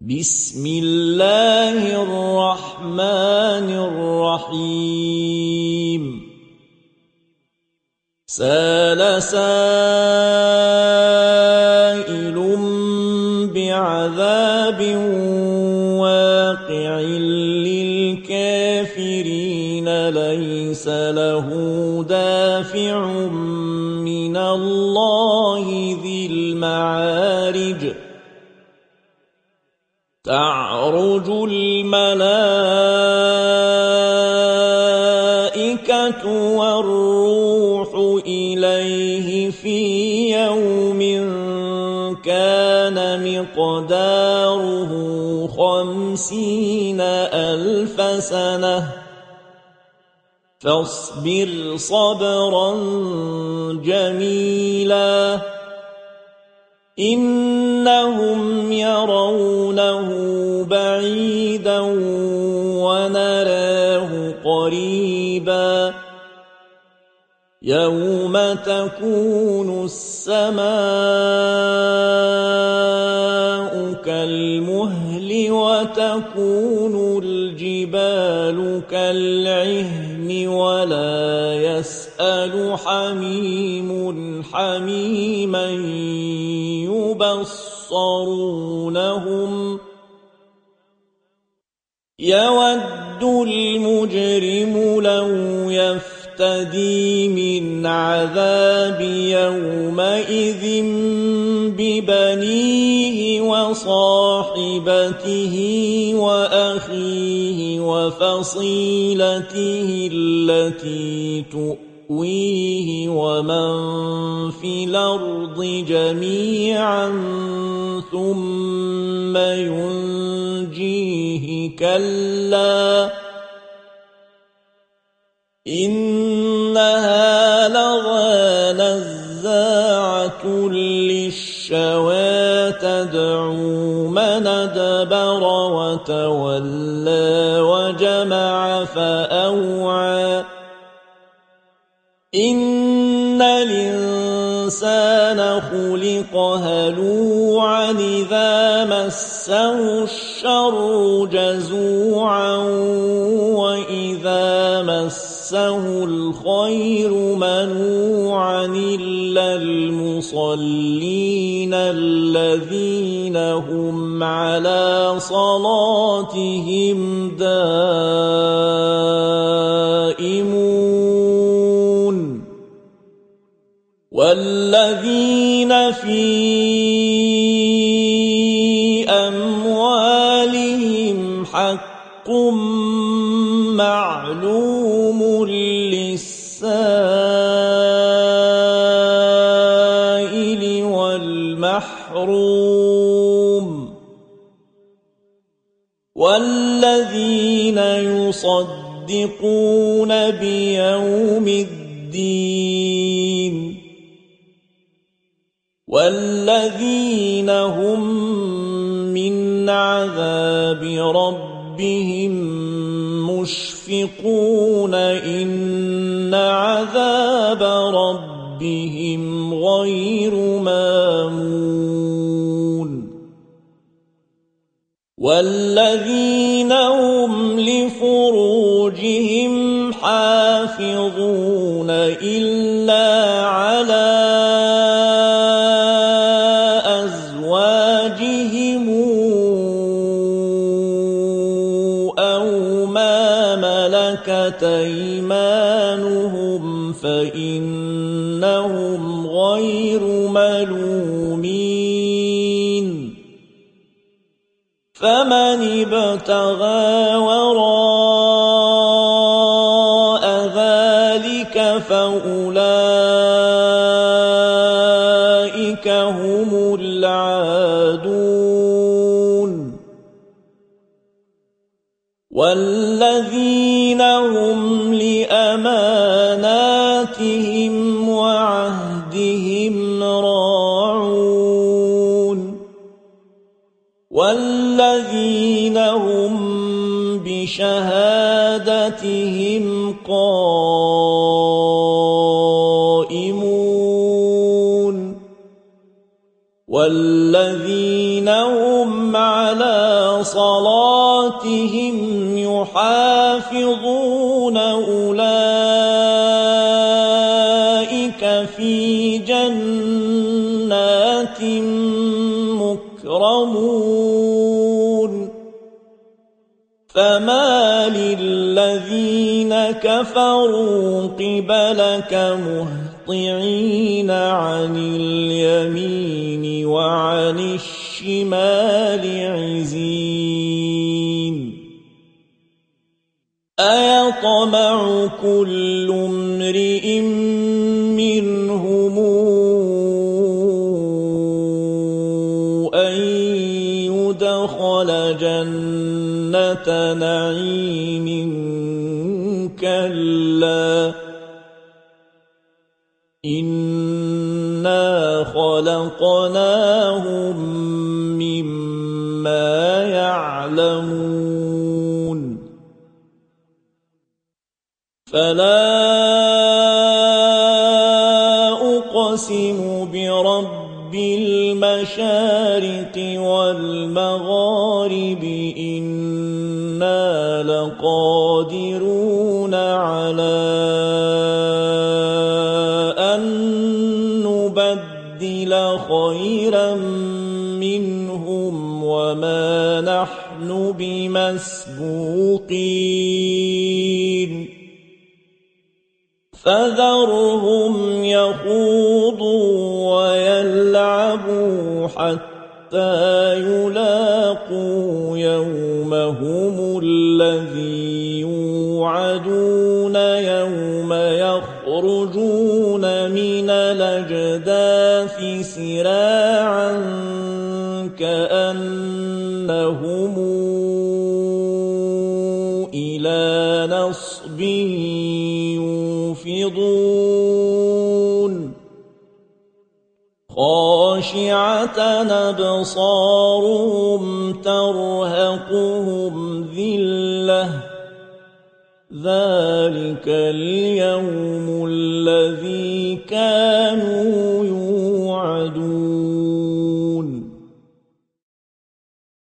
بسم الله الرحمن الرحيم سأل سائل بعذاب واقع للكافرين ليس له دافع من الله ذي المعارج تعرج الملائكة والروح إليه في يوم كان مقداره 50,000 سنة فاصبر صبرا جميلا إنهم يرونه بعيدا ونراه قريبا يوم تكون السماء كالمهل وتكون الجبال كالعهن ولا يسأل حميم حميما يبصرونهم يود المجرم لو يفتدي من عذاب يومئذ ببنيه وصاحبته وأخيه وفصيلته التي تؤويه ومن في الأرض جميعا ثم ينجيه كلا إنها لظى نزاعة للشوى تدعو من أدبر وتولى وجمع فأوعى إن الإنسان خلق هلوعا إذا مسه الشر جزوعا وإذا مسه الخير منوعا إلا المصلين الذين هم على صلاتهم دائمون والذين في أموالهم حق معلوم للسائل والمحروم والذين يصدقون بيوم الدين والذين هم من عذاب ربهم مشفقون إن عذاب ربهم غير مامون والذين هم لفروجهم حافظون إلا على أزواجهم أو ما ملكت أيمانهم فإنهم غير ملومين فمن ابتغى وراء ذلك فأولئك هم العادون والذين هم لأماناتهم وعهدهم راعون والذين هم بشهادتهم قائمون والذين هم على صلاتهم يحافظون أولئك في جنات مكرمون فما للذين كفروا قبلك مهطعين عن اليمين وعن الشمال عزين أيطمع كل امرئ منهم أن يدخل جنة نعيم كلا إنا خلقناهم مما يعلمون فلا أقسم برب المشارق والمغارب إنا لقادرون على أن نبدل خيرا منهم وما نحن بمسبوقين فذرهم يخوضوا ويلعبوا حتى يلاقوا يومهم الذي يوعدون يوم يخرجون من الأجداث سراعا كأنهم إلى نصب يوفضون خاشعة أبصارهم ترهقهم ذلة ذلك اليوم الذي كانوا